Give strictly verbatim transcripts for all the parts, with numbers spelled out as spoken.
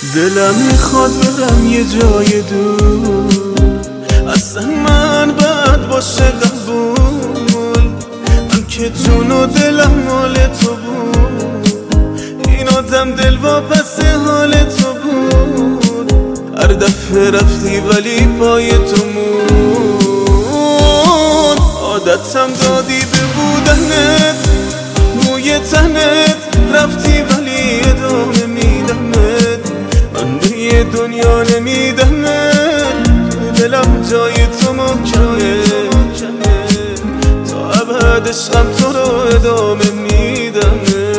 دلم میخواد برم یه جای دور، اصلا من بد باشه قبول، من که جون و دلم مال تو بود، این آدم دل واپس حال تو بود، هر دفعه رفتی ولی پای تو مون، عادتم دادی به بودنت، بوی تنت، رفتی ولی ادامه میدمت، من به یه دنیا نمیدمت، تو دلم جای تو محکمه، تا ابد عشقم تو رو ادامه میدمه،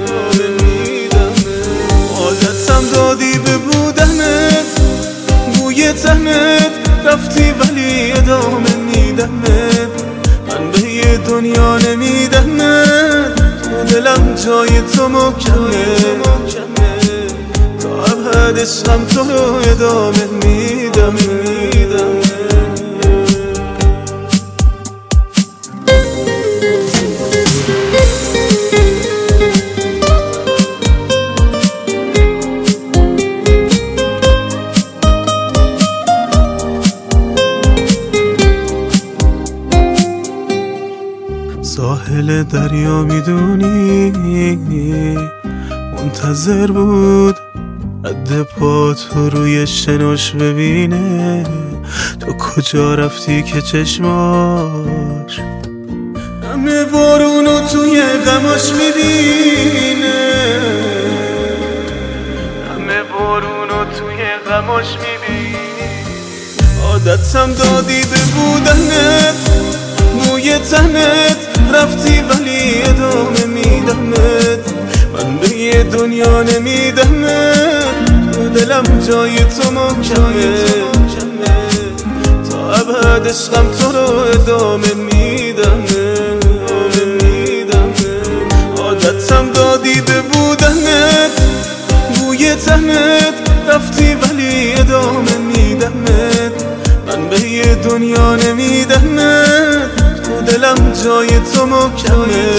عادتم دادی به بودنت، بوی تنت، رفتی ولی ادامه میدمت، من به یه دنیا نمیدمت، تو دلم جای تو محکمه، تا ابد عشقم تو رو ادامه میدم میدم. ساحل دریا میدونی منتظر بود رد پا تو روی شناش ببینه، تو کجا رفتی که چشماش همه بارونو توی غماش میبینه، همه بارونو توی غماش میبینه، عادتم دادی به بودنت، بوی تنت، رفتی ولی ادامه میدمت، من به یه دنیا نمیدمت، تو دلم جای تو محکمه، تا ابد عشقم تو رو ادامه میدمه، عادتم دادی به بودنت، بوی تنت، رفتی ولی ادامه میدمت، من به یه دنیا نمیدمت، تو دلم جای تو محکمه،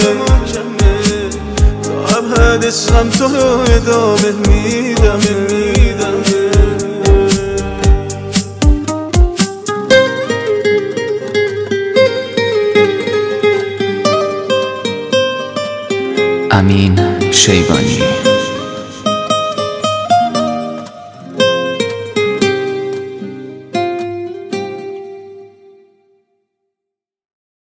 تا ابد عشقم تو رو ادامه میدم میدم. امین شیبانی.